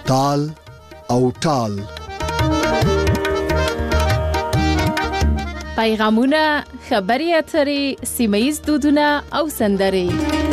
تال او ټال. پیغامونه، خبري اترې، سیمه‌ییز دودونه او سندرې.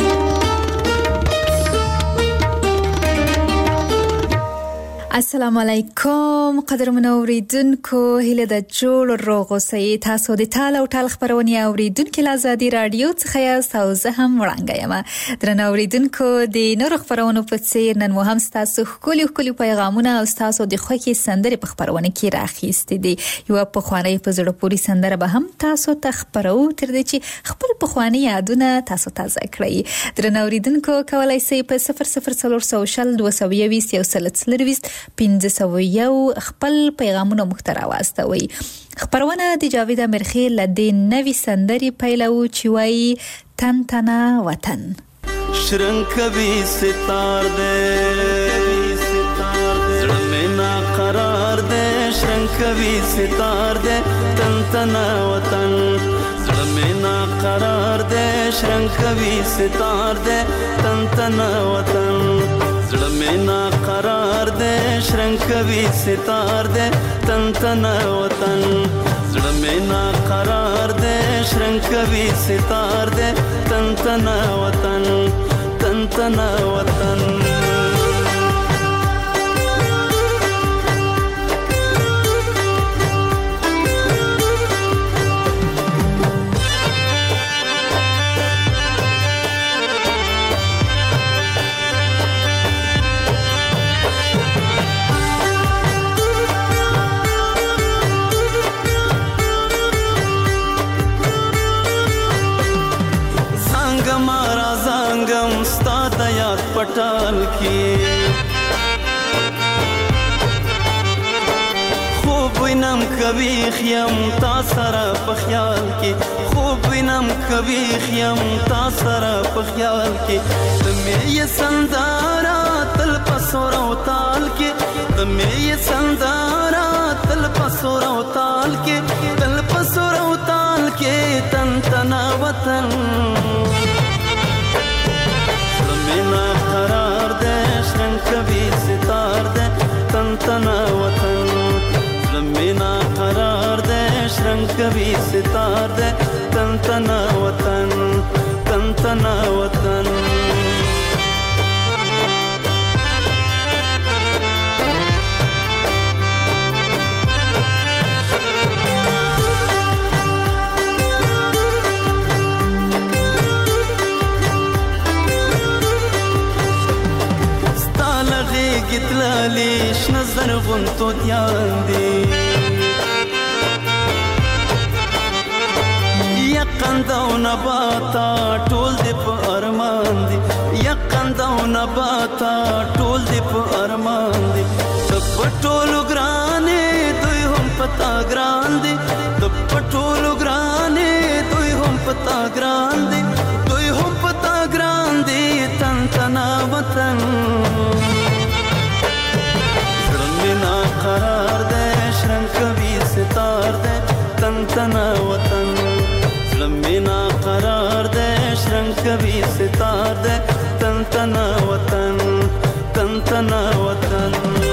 السلام علیکم قدرمنو اوریدونکو، هیله د جوړ روغ اوسئ. تاسو د ټال او ټال خبرونه اوریدونکو له آزادي رادیو څخه یاست او زه هم وړاندې یم. درنو اوریدونکو، د نورو خبرونو په څیر نن مو هم تاسو خولي پیغامونه او تاسو د خوښي سندرې په خبرونه کې راخېستې دي. یو په خواني په زړه پوري سندره به هم تاسو ته خبرو تر دې چې خپل په خواني یادونه تاسو تازه کړئ. درنو اوریدونکو، کولای شئ په 004020 1501 خپل پیغامونه محتوا واستوي. خبرونه د جاوید امرخیل د نوې سندرې پیلو چې وایي تن تنا وطن. شرنګ کوي ستار دې زړه مې نا قرار دې، شرنګ کوي ستار دې تن تنا وطن. زړه مې نا قرار دې، شرنګ کوي ستار دې تن تنا وطن. زړه مې نا قرار دې، شرنګ کوي ستار دې تن تنا وطن. زړه مې نا قرار دې، شرنګ کوي ستار دې تن تنا وطن، تن تنا وطن. پټال کې خوب وینم کوي خیم تا سره په خیال کې، خوب وینم کوي خیم تا سره په خیال کې. تمې یې سندارا تل پسور او تال کې، تمې یې سندارا تل پسور او تال کې، تل پسور او تال کې تن تنا وطن. مینا قرار دے، شرنګ کوي ستار دے تن تنا وطن. مینا قرار دے، شرنګ کوي ستار دے تن تنا وطن، تن تنا وطن. گتلالی شنظر غنتو دیان دی، یقنده و نباتا ټول دی په ارمان دی، یقنده و نباتا ټول دی په ارمان دی. د پټولو ګرانې دوی هم پتا ګران دی، د پټولو ګرانې دوی هم پتا ګران دی، دوی هم پتا ګران دی تن تنا وطن. مینا قرار دے، شرنګ کوي ستار دے تن تنا وطن. زړه مینا قرار دے، شرنګ کوي ستار دے تن تنا وطن، تن تنا وطن.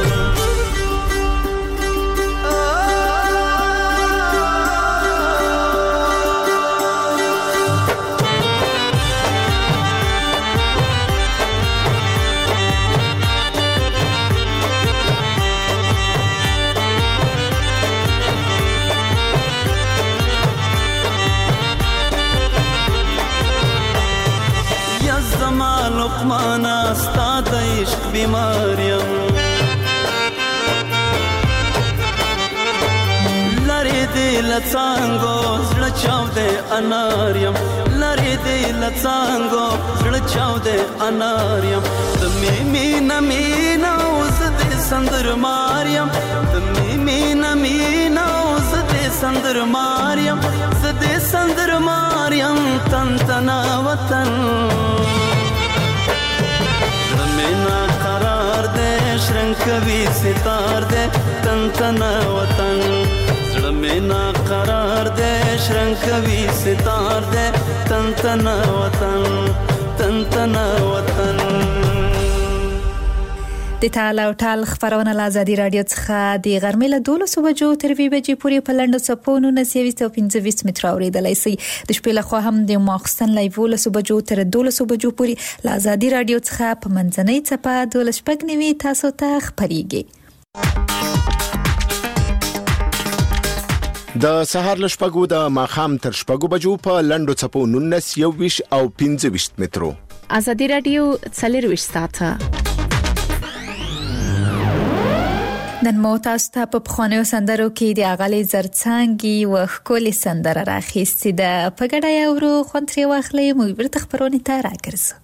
لقمانا ستا د عشق بیماریم، لری دی لڅانګو زړه چاودې اناریم، لری دی لڅانګو زړه چاودې اناریم. د مینا مینا اوس دې سندر ماریم، د مینا مینا اوس دې سندر ماریم، زدې سندر ماریم تن تنا وطن. مینا قرار دے، شرنګ کوي ستار دے تن تنا وطن. زړه مینا قرار دے، شرنګ کوي ستار دے تن تنا وطن، تن تنا وطن. د ټال او ټال خبرونه له ازادي رادیو څخه د غرمې له 12 بجو تر 2 بجې پورې په لنډو څپو 1925 متر اوریدلای شي. د شپې له خوا هم د ماخستن لایو له 12 بجو تر 12 بجو پورې له ازادي رادیو څخه په منځنۍ څپه 12 تاسو ته خبريږي. د سهار له شپږو د ماخام تر شپږو بجو په لنډو څپو 19 او 25 مترو. ازادي رادیو 24 ساعته. نن مو تاسو ته په خوانیو سندرو کې د اغالي زرڅانګي او خولي سندره راخېستې ده. په ګډه یو ورو خونتري واخلې مو ورته خبرونه ته راګرځو.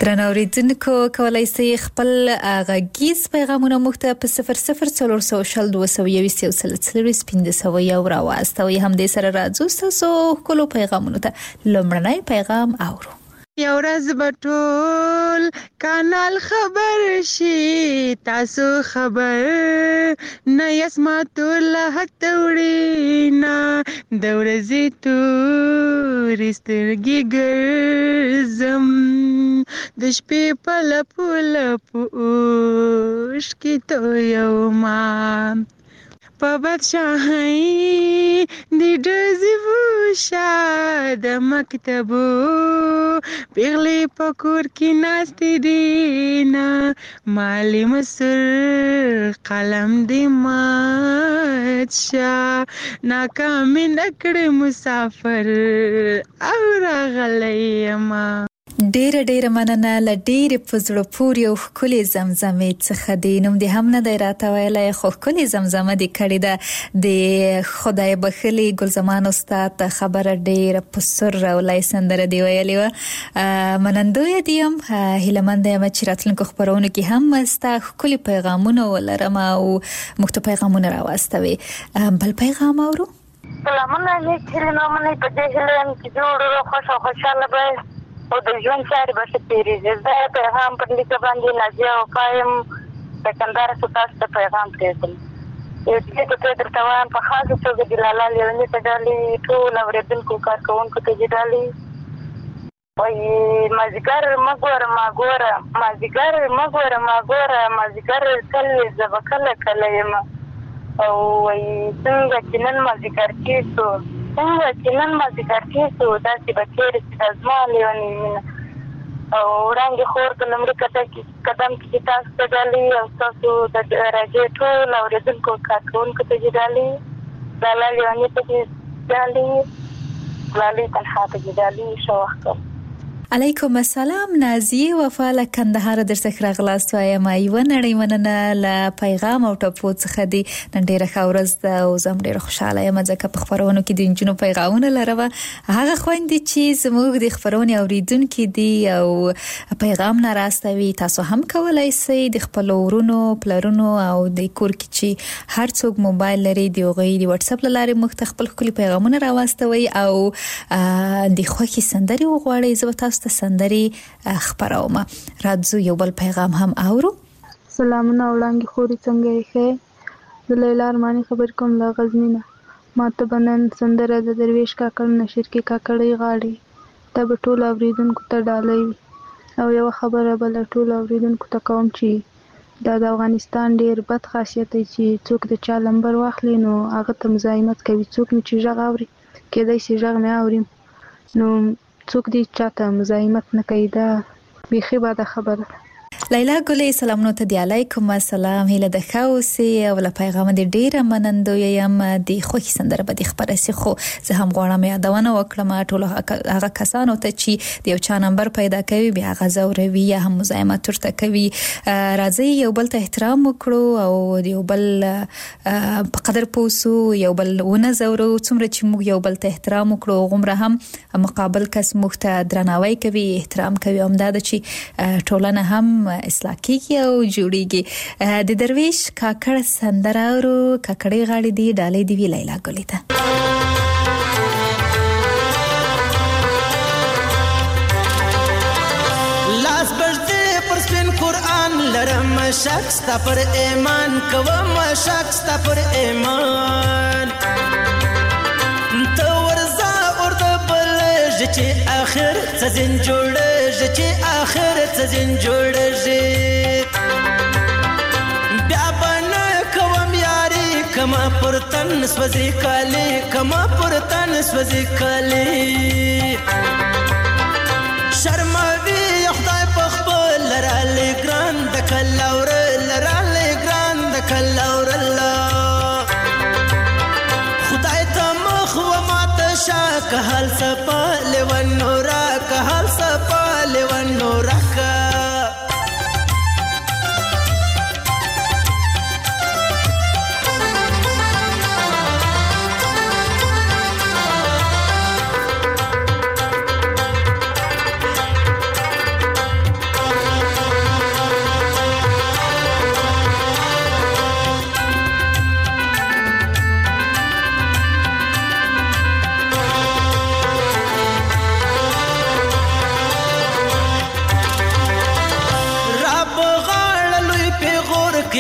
درنو اوریدونکو کولای شئ خپل غږیز پیغامونه موږ ته په 0042221500 راواستوي. هم دې سره راځو تاسو کولو پیغامونه ته. لومړنی پیغام اورو. یو ورځ به ټول کانال خبر شي، تاسو خبر نه یسما ټول حق وړینا د ورځې تورې سترګې ګرځم د شپې په لپو لپو اوښکې تویوما په بادشاهۍ د ډزې وشا د مکتبو پیغلې په کور کې ناستې دینا مالې مسر قلم دې مات شا ناکامې نکړې مسافر او راغلی یما. ډیره مننه. له ډیره په زړه پورې او ښکلې زمزمې څخه دی. نوم دې هم نه دی راته ویلی خو ښکلې زمزمه دې کړې ده. د خدای بخښلي ګلزمان استاد خبره ډیره په سر راولی سندره دی ویلې وه. منندویه دې یم، هیلهمنده یم چې راتلونکو خپرونو کې هم ستا ښکلي پیغامونه ولرم او موږ ته پیغامونه راواستوي. بل پیغام اورو. سلامونه نیک هیلې نومنې په دې هیله یم چې جوړ خوښ او خوشحاله به او د ژوند چارې به ښه تېرېږي. زه پیغام پر لیکه باندې نازیه وفا یم، سکندره څو تاسو ته پیغام پرېږدم. یو دې ته درته وایم په خاصه توګه د لالا لیوني ته ډالۍ، ټول اورېدونکو کارکوونکو ته دې ډالۍ وایي مازدیګر مه ګوره ما ګوره، مازدیګر مه ګوره ما ګوره، مازدیګر تل زه به کله کله یم. او وایي څنګه چې نن مازدیګر تېر شو، څنګه چې نن مازدیګر تېر شو داسې به تېره شي دا زما لیونۍ مینه. او وړاندې خور په لومړي قدم کې تاسو ته ډالۍ او ستاسو د راډیو ټول اورېدونکو کارکوونکو ته دې ډالۍ، لالا لیوني ته دې ډالۍ، لالی تنها ته دې ډالۍ. ښه وخت. علیکم السلام. نازیه وفا له کندهار درڅخه راغلاست وایم. یوه نړۍ مننه له پیغام او ټپو څخه دی. نن ډیره ښه ورځ ده او زه هم ډیره خوشحاله یم ځکه په خپرونو کې د نجونو پیغامونه لرم. هغه خویندې چې زموږ د خپرونې اوریدونکي دي او پیغام نه راستوي، تاسو هم کولی شئ د خپلو ورونو پلرونو او د کور کې چې هر څوک موبایل لري د هغوی د واتساپ له لارې موږ ته خپل ښکلي پیغامونه راواستوئ او د خوښې سندرې وغواړئ. زه به تاسو ته سندرې خپروم. راځو یو بل پیغام هم اورو. سلامونه وړاندې خوري، څنګه یې ښه؟ زه لیلا ارماني خبر کوم له غزني نه. ما ته به نن سندره د درویش کاکړ نشر کې کاکړۍ غاړي ته به ټولو اورېدونکو ته ډالۍ وي. او یوه خبره به له ټولو اورېدونکو ته کوم چې دا د افغانستان ډېر بد خاصیت دی چې څوک د چا نمبر واخلي نو هغه ته مزاحمت کوي. څوک مې چې غږ اوري کېدای شي غږ مې اوري نو څوک دې چاته مزاحمت نه کوي. دا بیخي بده خبره. لیلا ګلې سلامونه ته دی. علیکم السلام. هیله د ښه اوسې او له پیغامه دې ډېره منندویه یم. د خوښې سندره به دې خپره شي خو زه هم غواړم یادونه وکړم ټولو هغه کسانو ته چې د یو چا نمبر پیدا کوي بیا هغه ځوروي یا هم مزاحمت ورته کوي. راځئ یو بل ته احترام وکړو او د یو بل په قدر پوسو، یو بل ونه ځورو. څومره چې موږ یو بل ته احترام وکړو غومره هم مقابل کس موږ ته درناوی کوي، احترام کوي. همدا ده چې ټولنه هم اصلاح کیږي او جوړیږي. د درویش کاکړ سندره ورو کاکړۍ غاړي دی ډالۍ دی وی لیلا ګلې ته. لاس بجدې پر سپین قرآن لرم شک ستا پر ایمان کوم شک ستا پر ایمان ته ورځه اور د بلژ چې آخر څه زین جوړژ چې آخر څه زین جوړژ بیا بنا کوم یاري کما پر تن سوځي کالي کما پر تن سوځي کالي شرموي خدای په خپل لرالې ګران د کلاور لرالې ګران د کلاور الله خدای ته مخ و ماته شاک حال صفا لون نورا که حال صفا لون نورا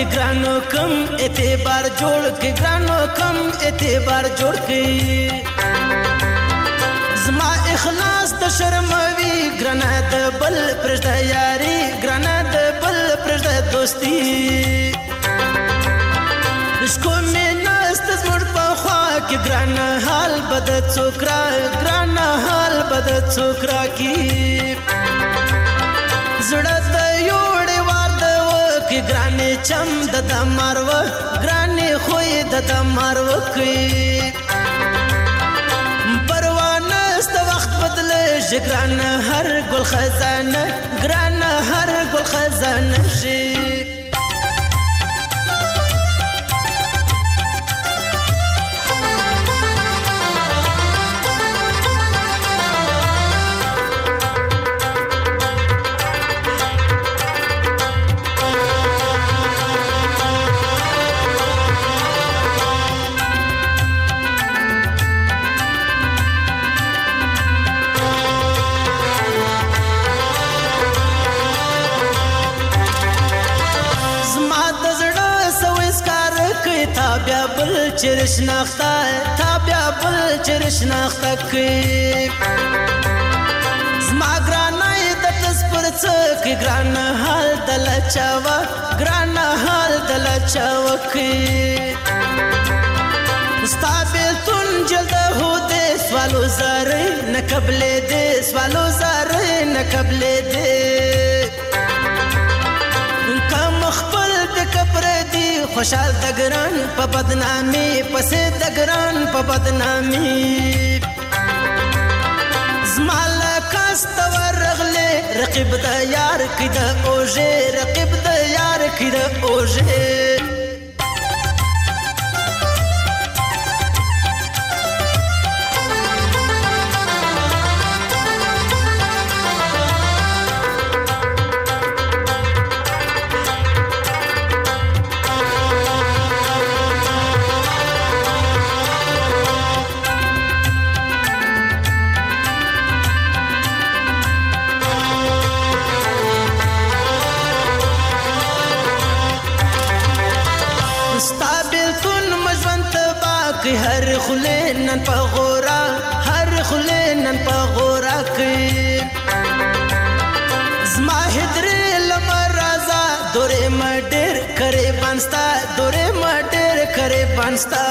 کې ګرانو کم اعتبار جوړ کې ګرانو کم اعتبار جوړ کې زما اخلاص ته شرموي ګرانه د بل پرځه یاري ګرانه د بل پرځه دوستي شکو مې نست زموږ په خوا کې ګرانه حال بد څوک را ګرانه حال بد څوک را کې زړه د یوړې وار د وکې ګرانې چم د مارو ګرانې خوې د مارو کوي پروانه ست وخت بدلېږي ګرانه هر ګل خزانه ګرانه هر ګل خزانه شي چرش نختا تا بیا بل چرش نختا کی زما ګرانای د تسپر څک ګران حال دل چاوا ګران حال دل چاوا کی استابل تون جلد هو دے سوالو زره نقبل دے سوالو زره نقبل دے کم خپل د کبر دی خوشال د ګران په بدنامي پسې د ګران په بدنامي زمال کاست ورغله رقیب د یار کده اوجه رقیب د یار کده اوجه هر خلینن په غورا هر خلینن په غورا کې زما هدرې لمر رازا دورې مډر کرے بانستا دورې مډر کرے بانستا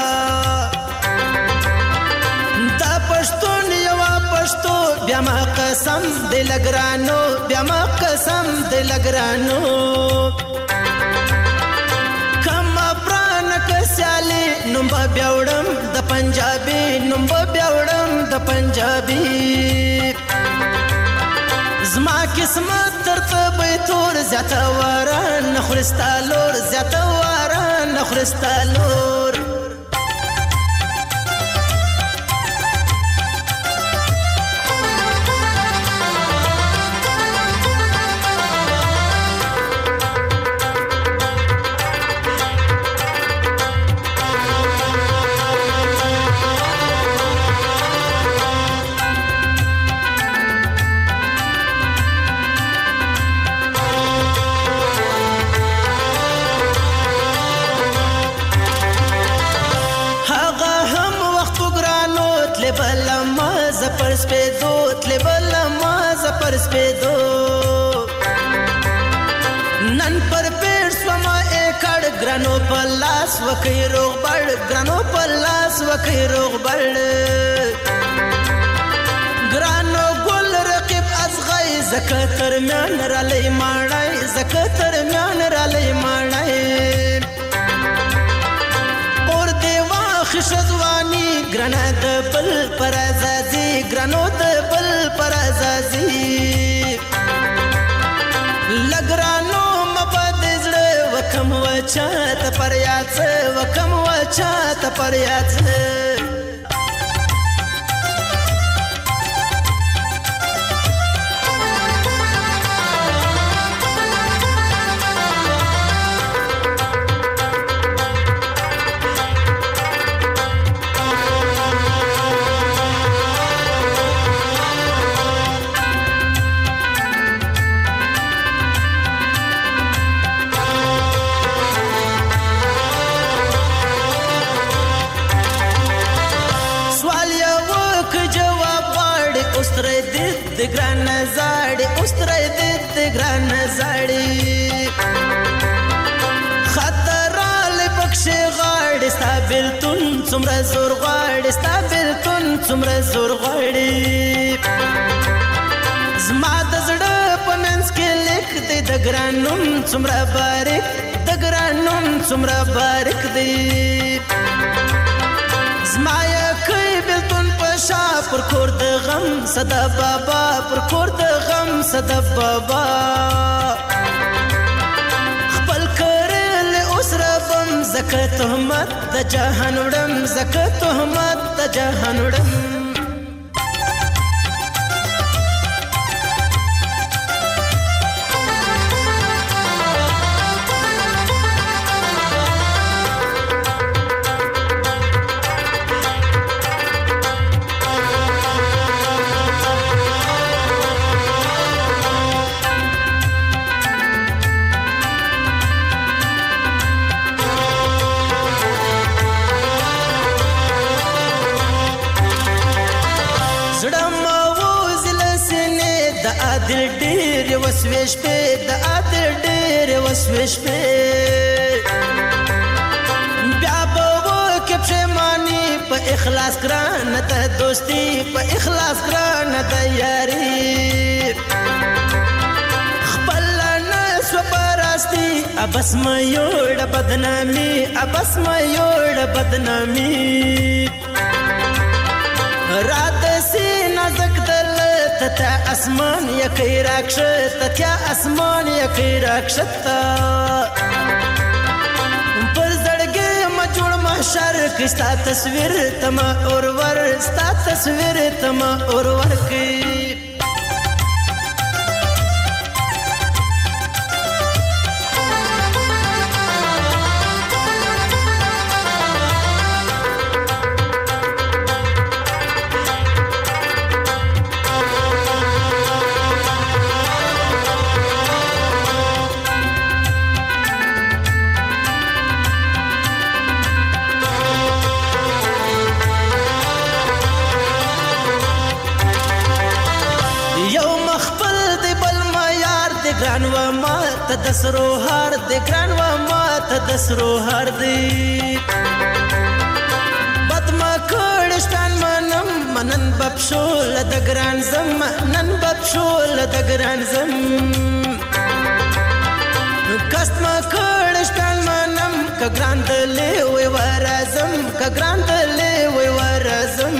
دا پښتون یو پښتو بیا ما قسم دل ګرانو بیا ما قسم دل ګرانو نمبا بیاوڑم د پنجابی نمبا بیاوڑم د پنجابی زما قسمت ترته بیتور زیاته واران نخورستالور زیاته واران نخورستالور پر سپیدو تلی بلا مازا پر سپیدو نن پر پیر سوما ایکڑ گرانو پلاس وکی روغ بڑ گرانو پلاس وکی روغ بڑ گرانو گل رقیب از غی زکتر میان رالی مانای زکتر میان رالی مانای اور دیوا خشدوانی گرانا د بل پر ازازي گرانو د بل پر ازازي لګرانو مبد زړه وکم وچا ته پر یاد وکم وچا ته پر یاد اوس ترې دې ګران زړی خطر له پکښې غاړې ستا بېلتون څومره زور غواړي ستا بېلتون څومره زور غواړي زما د زړه په منځ کې لیک دی د ګران نوم څومره باریک د ګران نوم څومره باریک دی زما یکۍ بېلتون په شا پر کور د غم صدا بابا پر کور د غم صدا بابا خپل کړل اوس ربم زکه تهمت د جهان وړم زکه تهمت د جهان وړم عادل ډېر وسوې شپې د عادل ډېر وسوې شپې بیا به وکړې پښېماني په اخلاص ګرانه ده دوستي په اخلاص ګرانه ده یاري خپله نه سوه په راستي ابس مه یوړه بدنامي ابس مه یوړه بدنامي رات سینه نازک دل تتیا اسمان یکی راکشت تتیا اسمان یکی راکشت پر زړګي ما جوړ محشر کې ستا تصویر تما اورور ستا تصویر تما اورور کې ګران و ما ته د سرو هار دی ګران و ما ته د سرو هار دی بد ما کړ شپان منم منن بپشول د ګران زم نن بپشول د ګران زم کست ما کړ شپان منم ک ګران دلې وې ورازم ک ګران دلې وې ورازم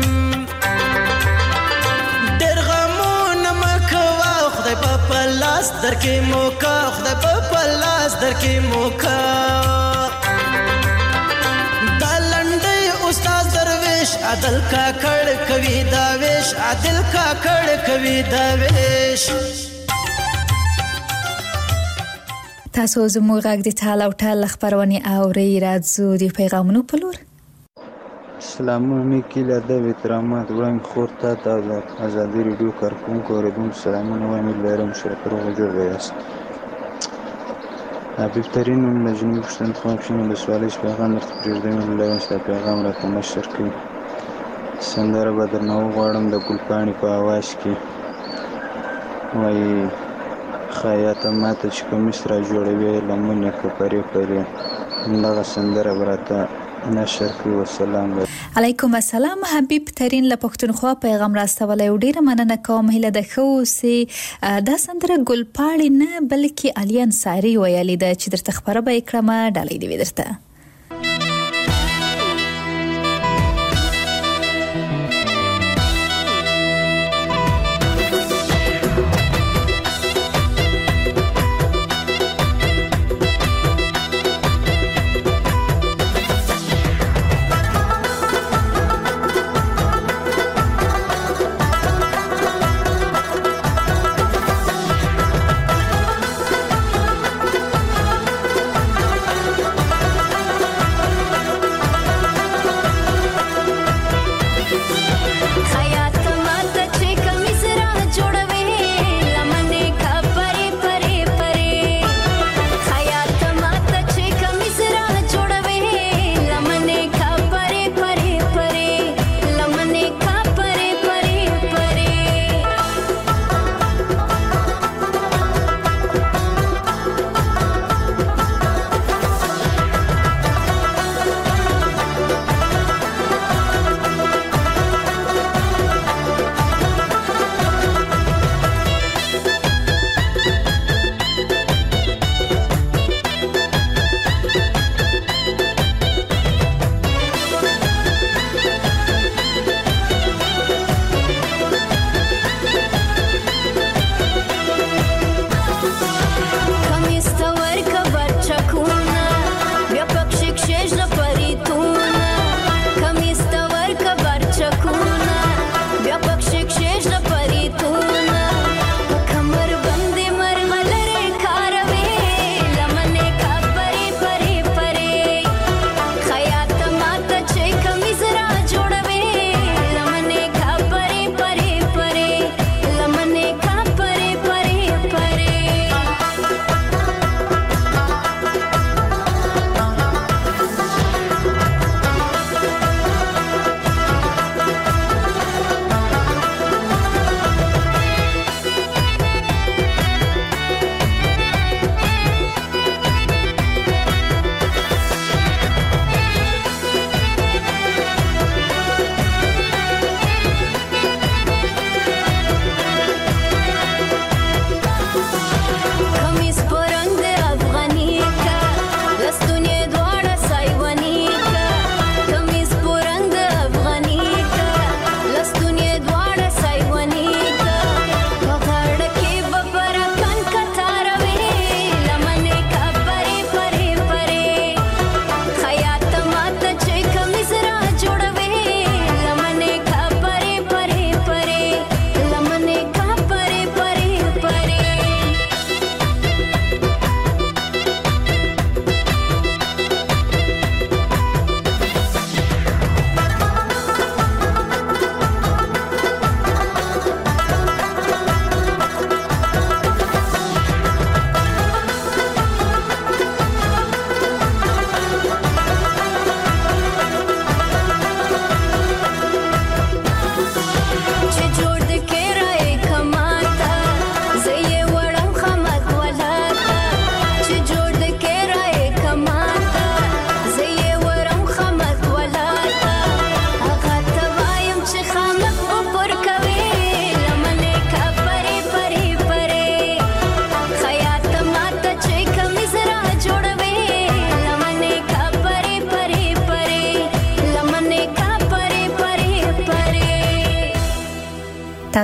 خدای په پلاس درکې موکا خدای په پلاس درکې موکا دا لنډۍ استاد درویش عادل کاکړ کوي دا ویش عادل کاکړ کوي دا ویش تاسو زموږ غږ د ټال او ټال خبرونه اوري راځو د پیغامونو په لور سلامونه کله د احترامات وړاندې خورته د ازادي ریډیو کارکونکو اوریدونکو سلامونه وایم لرم شرف روغ جوړ یاست حبیب ترین من جنوب پښتونخوا کې د سوالش پیغام درته پرېږدم لږ څه پیغام راته مشر کړئ سندره به درنه وغواړم د ګلپاڼې په اواز کې وایي خیاطه ماته چې کمیس را جوړوي لمنې که پرې پرې همدغه سندره به راته نشر کړي والسلام علیکم السلام حبیب ترین له پښتونخوا پیغام راستولی ډیره مننه کوم هیله ده ښه اوسې دا سندره ګلپاڼې نه بلکې علي انصاري ویلې ده چې درته خبره به یې کړمه ډالۍ دې وي درته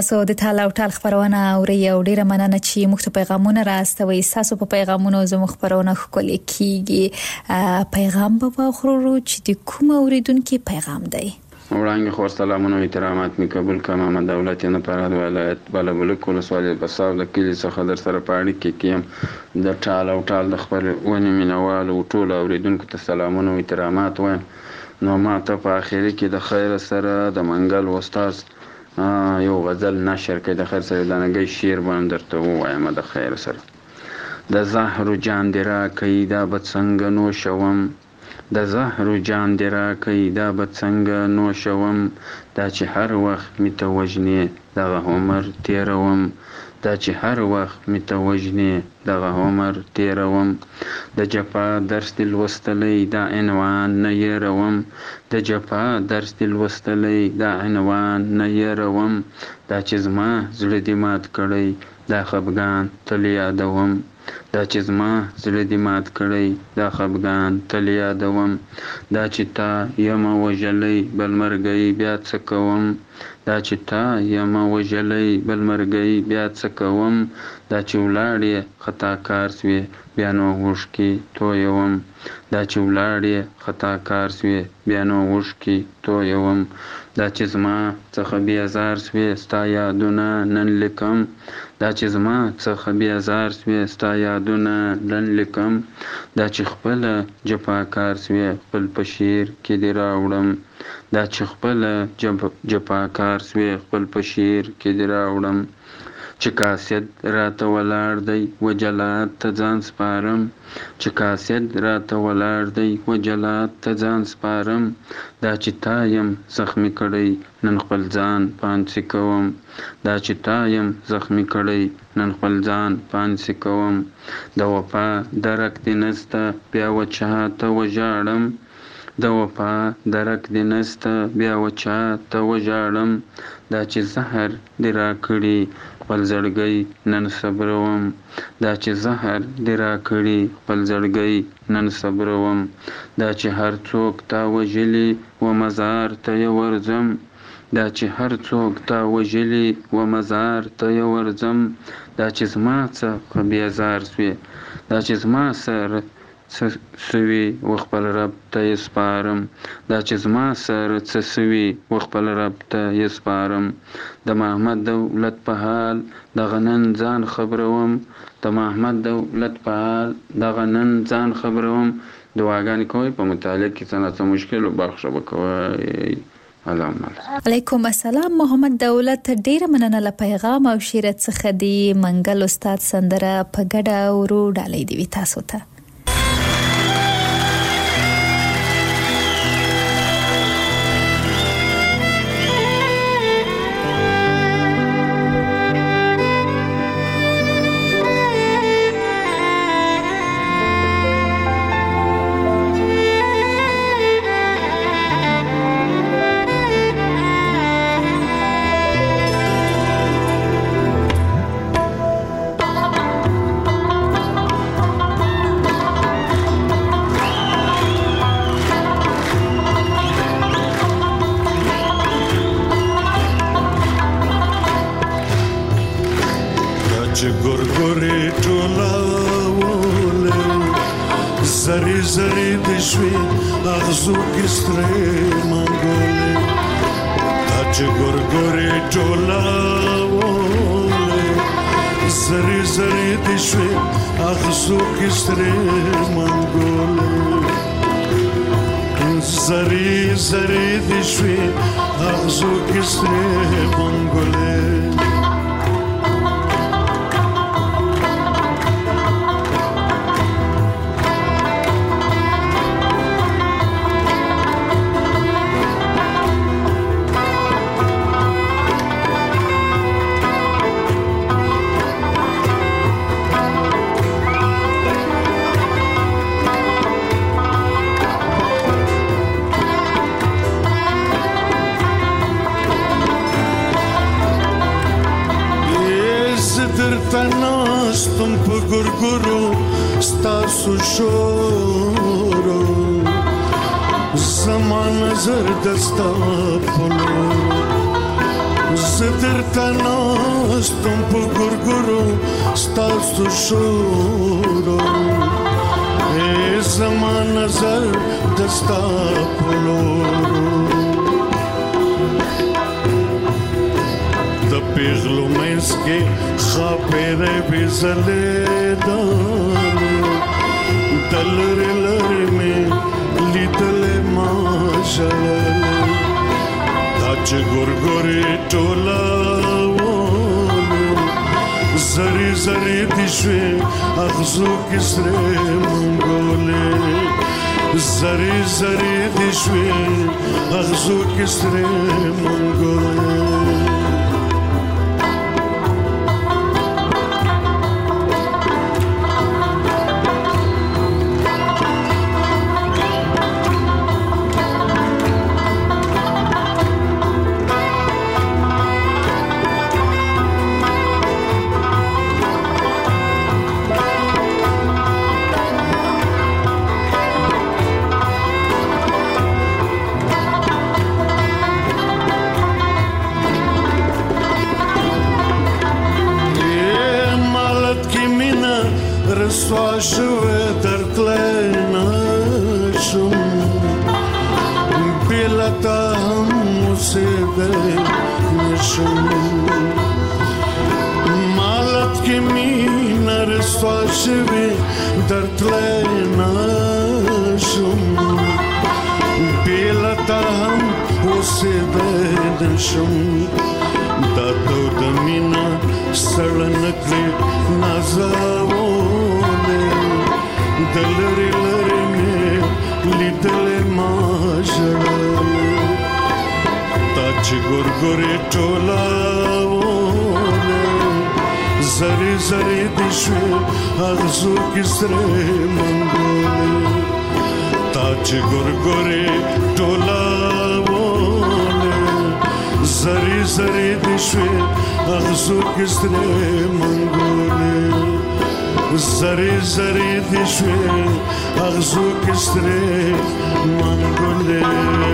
تاسو د ټال او ټال خبرونه اوري او ډیره مننه چې موږ ته پیغامونه راستوي. تاسو په پیغامونو زموږ خبرونه خولي کیږي. پیغام به خورو چې د کوم اوریدونکو پیغام دی. وړاندې خو سلامونه او احترامات می قبول کما محمد دولت نه پراد ولایت بلبلک ولسوالۍ بساو د کلی څخه در سره پاړی کې کیم د ټال او ټال د خبر ونی مینوال او ټول اوریدونکو ته سلامونه او احترامات وایم. نو ما ته په اخیری کې د خیر سره د منګل استاد یو غزل نشر کړ د خیر سره لنګي شعر باندې درته وایم د خیر سره د زهر جان درا کیدا بد څنګه نو شوم د زهر جان درا کیدا بد څنګه نو شوم دا چې هر وخت می ته وجنې دغه عمر تیروم دا چې هر وخت می ته وجنې دغه عمر تیروم د جفا درس دل وستلې دا عنوان نه يروم د جفا درس دل وستلې دا عنوان نه يروم دا چې زما زړه دې مات کړی دا خفګان تل یادوم دا چې زما زړه دې مات کړی دا خفګان تل یادوم دا چې تا یم وجلې بل مرګي بیا څه کوم دا چې تا یم وجلې بل مرګي بیا څه کوم دا چې ولاړې خطا کار سوی بیا نو وښکي تویوم دا چې ولاړې خطا کار سوی بیا نو وښکي تویوم دا چې زما څخه بیا زار سوی ستا یادونه نن لیکم دا چې زما څخه بیا زار سوی ستا یادونه نن لیکم دا چې خپل جفا کار سوی خپل په شعر کې دې راوړم دا چې خپل جفا کار سوی خپل په شعر کې دې راوړم چې کاسد راته ولاړ دی وجلات ته ځان سپارم چې کاسد راته ولاړ دی وجلات ته ځان سپارم دا چې تا یم زخمی کړی نن خپل ځان پانسی کوم دا چې تا یم زخمی کړی نن خپل ځان پانسی کوم د وفا درک دې نسته بیا وچا ته وژاړم د وفا درک دې نسته بیا وچا ته وژاړم دا چې زهر دې راکړي خپل زړګی نن صبروم دا چې زهر دې راکړي خپل زړګی نن صبروم دا چې هر څوک تا وژلي و مزار ته ورځم دا چې هر څوک تا وژلي و مزار ته ورځم دا چې زما څخه بیا زار سوی دا چې زما سره سوي و خپل رب ته سپارم دا چې زما سره څه سوي و خپل رب ته سپارم د محمد دولت په حال دغه نن ځان خبروم د محمد دولت په حال دغه نن ځان خبروم دعاګانې کوئ په متعلق کې څه مشکل او بخښه وکوئ. علیکم السلام محمد دولت ډیره مننه له پیغام او شعر څخه دی منګل استاد سندره په ګډه ورو ډالۍ دی تاسو ته. درته ناستم په ګورګورو ستاسو شورو ای زما نظر دستا په لورو د پیغلو منځ کې خاپېرې بې ځلېدلې د لرې لرې مې لیدلې ما ژړلې دا چې ګورګورې ټوله زری زری دي شوې اغزو کې سرې منګولې زری زری دي شوې اغزو کې سرې منګولې شوه درتلای نشم بلتا هم اوسېدلی نشم مالت کې مینه رسوا شوې درتلای نشم بلتا هم اوسېدلی نشم دا تو د مینه سړه نکړې نازاوونه د لرې لرې مې لیدلې ما ژړلې تا چې ګورګورې ټولاوونه زری زری دي شوې اغزو کې سرې منګولې تا چې ګورګورې ټولاوونه زری زری دي شوې اغزو کې سرې منګولې زری زری دي شوې اغزو کې سرې منګولې.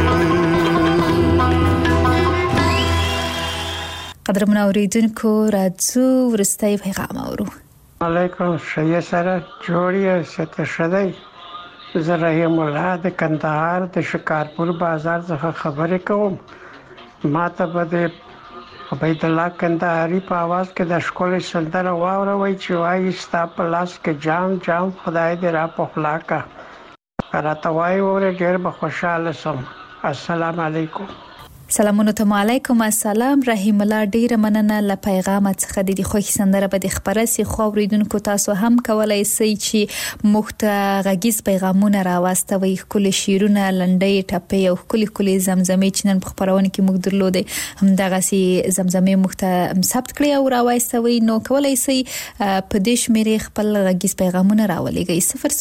قدرمن اوریدونکو راځو ورستی پیغام اورو. علیکم شیا سره جوړی ست شدی زه رحیم الله د کندهار د شکارپور بازار څخه خبرې کوم. ما ته به عبید الله کندهاری په आवाज کې د ښکلې سندره واوروي چې وایي ستا په لاس کې جام جام خدای دې را په خلاکه راته وایي وره ډېر به خوشاله سم. السلام علیکم. سلامونه ته علیکم السلام. رحیم الله ډیر مننه ل پیغام څخه د خوښ سندره به د خبره سي خو اوریدونکو تاسو هم کولای شئ چې مخته غږیز پیغامونه راوستوي خپل شیرونه لنډي ټپي او خپل زمزمه چې نن په خبرونه کې موږ درلودې هم دغه سي زمزمه مخته ثبت کړی او راوستوي نو کولای شئ په دې شمیرې خپل غږیز پیغامونه راولېږئ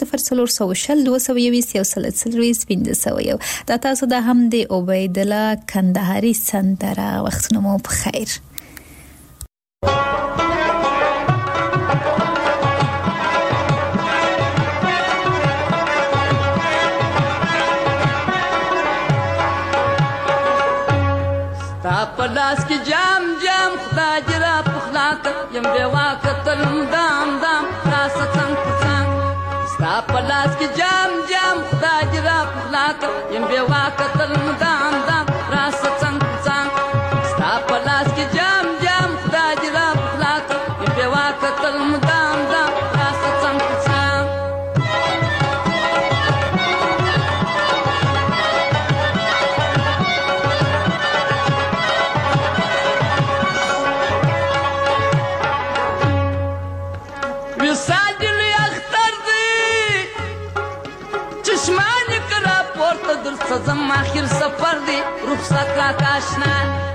00320 دا تاسو د هم د عبید الله کندهاری سندره. وختونه مو بخیر. ستا پلاس کی جام جام خدای جرا پخلاک یم بیوا کتل دام دام راس څنګ څنګ ستا پلاس کی جام جام خدای جرا پخلاک یم بیوا کتل دام دام راس څنګ څنګ ستا پلاس کی جام جام خدای جرا پخلاک یم بیوا کتل دام دام راس څنګ څنګ وساجلی اختر دی چشمان کرا پورت در سزم آخر سفر دی رخصت را کاشنا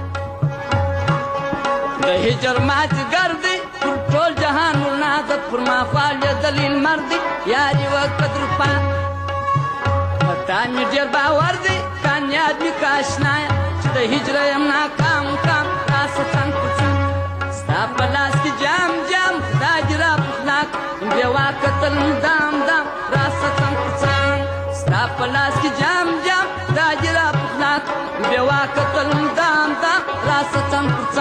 د هجر ماج گردی ټول جهان ولنادت پر ما فال دلیل مرد یاري وقدر پا پتا می ډیر باور دی کامیاب می کاشنا چې د هجر یم ناکام کام راس څنګ څنګ ستا پلاس کی جام جام خدای را پخلاک بیوا کتل دام دام راس څنګ څنګ ستا پلاس کی جام جام خدای را پخلاک بیوا کتل دام دام راس څنګ څنګ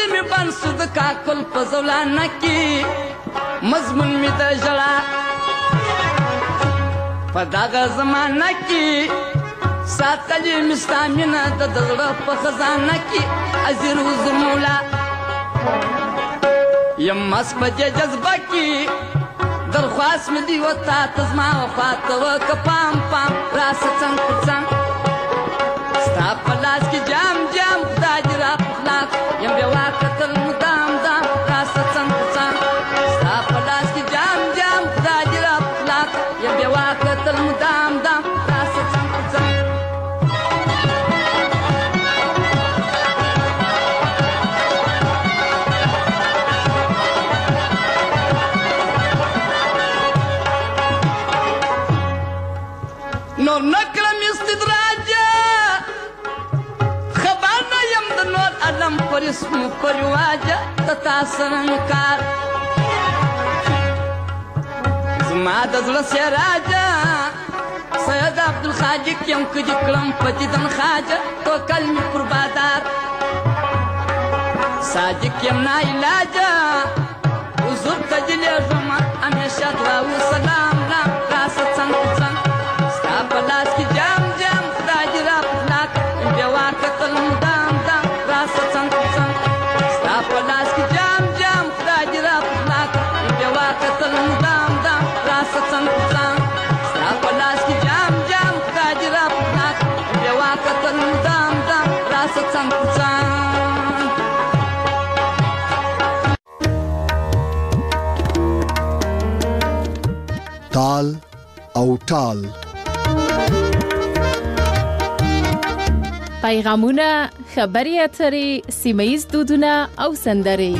ولې مې بند سو د کاکل په زولانه کې مضمون مې د ژړا په دغه زمانه کې ساتلې مې ستا مینه د زړه په خزانه کې ازیر حضور مولا یم مست په دې جذبه کې درخواست مې دی وتا ته زما وفا ته وکه پام پام راسه څنګ پر څنګ ستا په لاس کې جام جام خدای دې را په خلاق یم بیا واکتل مدام دام راسه څنګ پر څنګ ستا په لاس کې جام جام خدای دې را په خلاق یم بیا واکتل مدام دام راسه څنګ پر څنګ نور نکرم استدراجه خبر نیم د نور علم پر اسم پر واجه تتا سرنکار زما د زړه سراجه سید عبدالخالق یم که دې کړم په دیدن خاجه تو کلمې پر بادار صادق یم ناعلاجه حضور ته دې لېږمه همیشه دعا و سلام لام راسه څنګ په څنګ په لاس کې جام جام خدای دې را په خلاق بیا واکتل مدام دام راسه څنګ په څنګ ستا په لاس کې جام جام خدای دې را په خلاق بیا واکتل مدام دام راسه څنګ په څنګ ستا په لاس کې جام جام خدای دې را په خلاق بیا واکتل مدام دام راسه څنګ په څنګ تال او ټال پیغامونه، خبرې اترې، سیمه ییز دودونه او سندرې.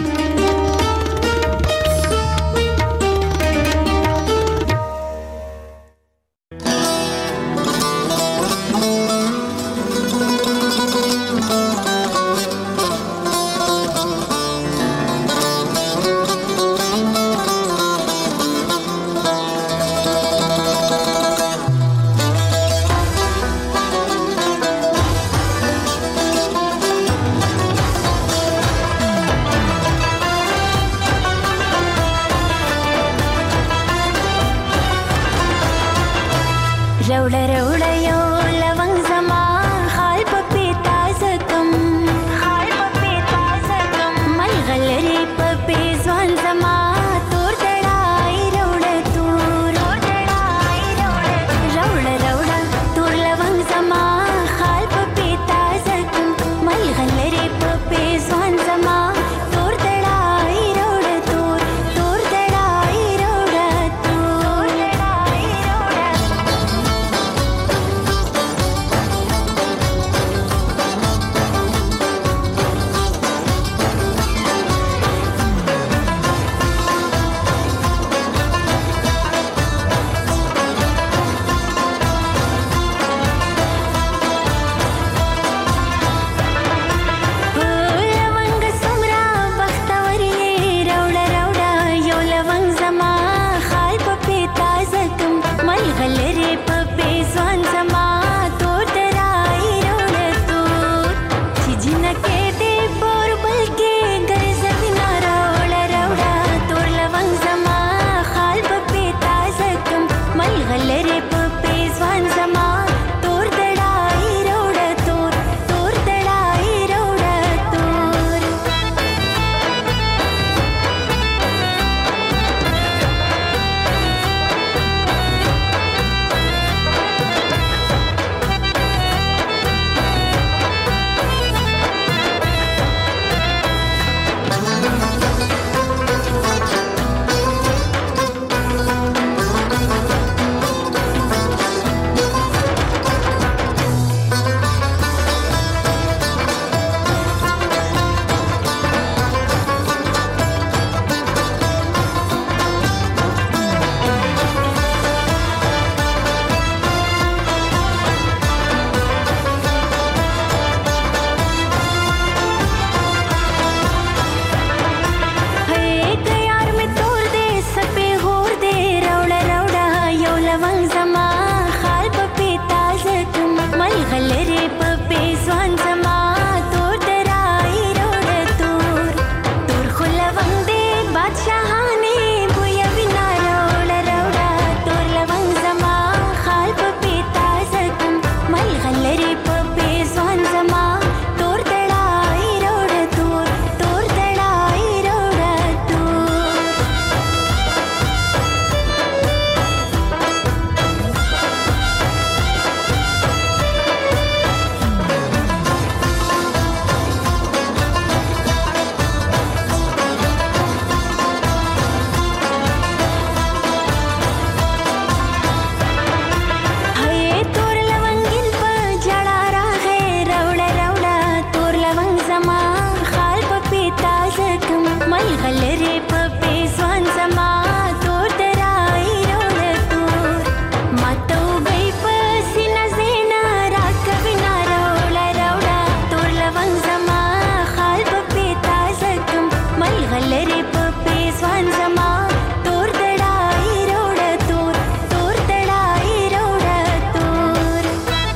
ملغلرې په پیزوان زما تور درای روړ تور ماته وبې په سینه زینا راکوي نه روړه روړه تور لونګ زما خال په پیتا زکم ملغلرې په پیزوان زما تور درای روړ تور تور درای روړ تور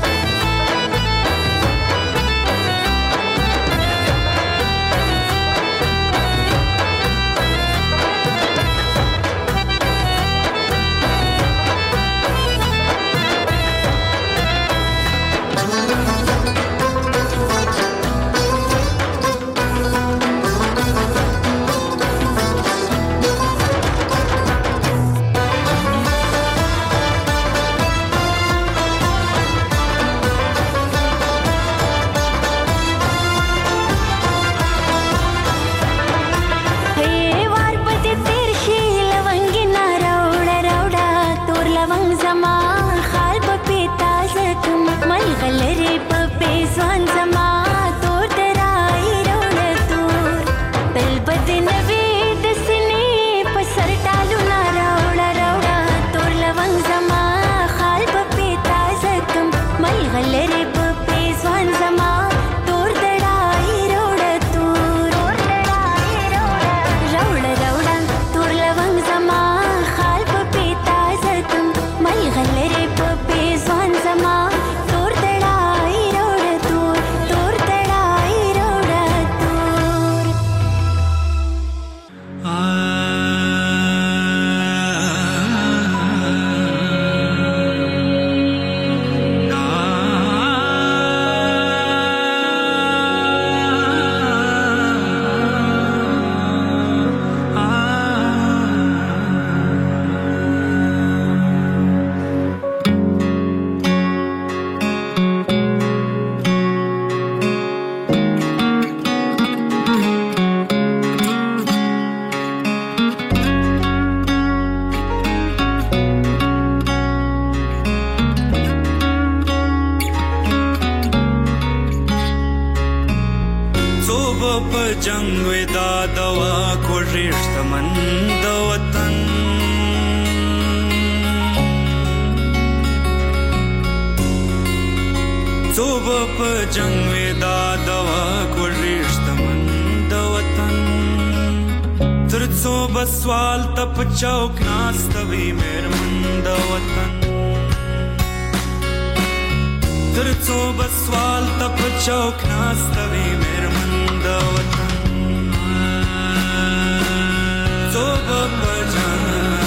سوال تپ چوک ناستوي مېرمن د وطن تر څو بسوال تپ چوک ناستوي مېرمن د وطن څو بجان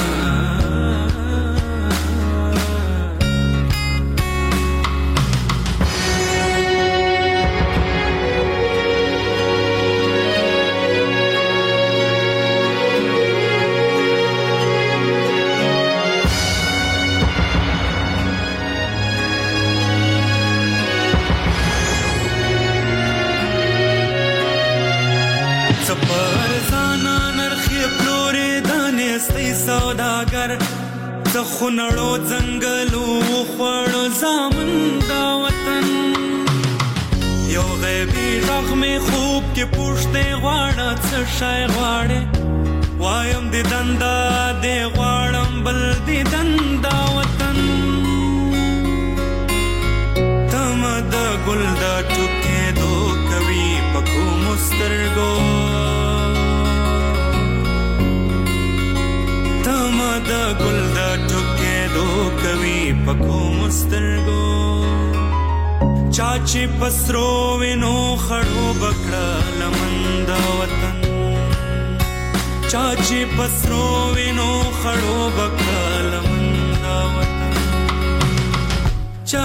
سوداگر د خونړو ځنګلو خوړو زامن دا وطن یو غیبي غږ مې خوب کې پوښتې غواړه څه شی غواړې وایم د دندا دې غواړم بل د دندا وطن تم د ګل د ټوکېدو کوي په کومو سترګو د ګل د ټوکېدو کوي په کومو سترګو چا چې په سرو وینو خړو بکړه لمن د وطن چا چې په سرو وینو خړو بکړه لمن د وطن چا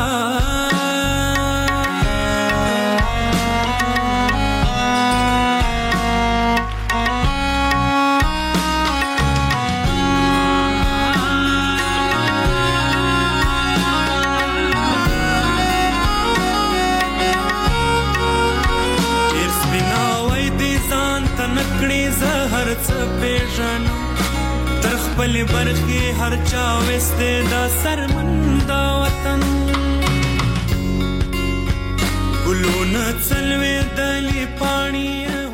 تر خپل برخي هر چا وسته دا سرمند وطن ګلونه څلوي دلی پانی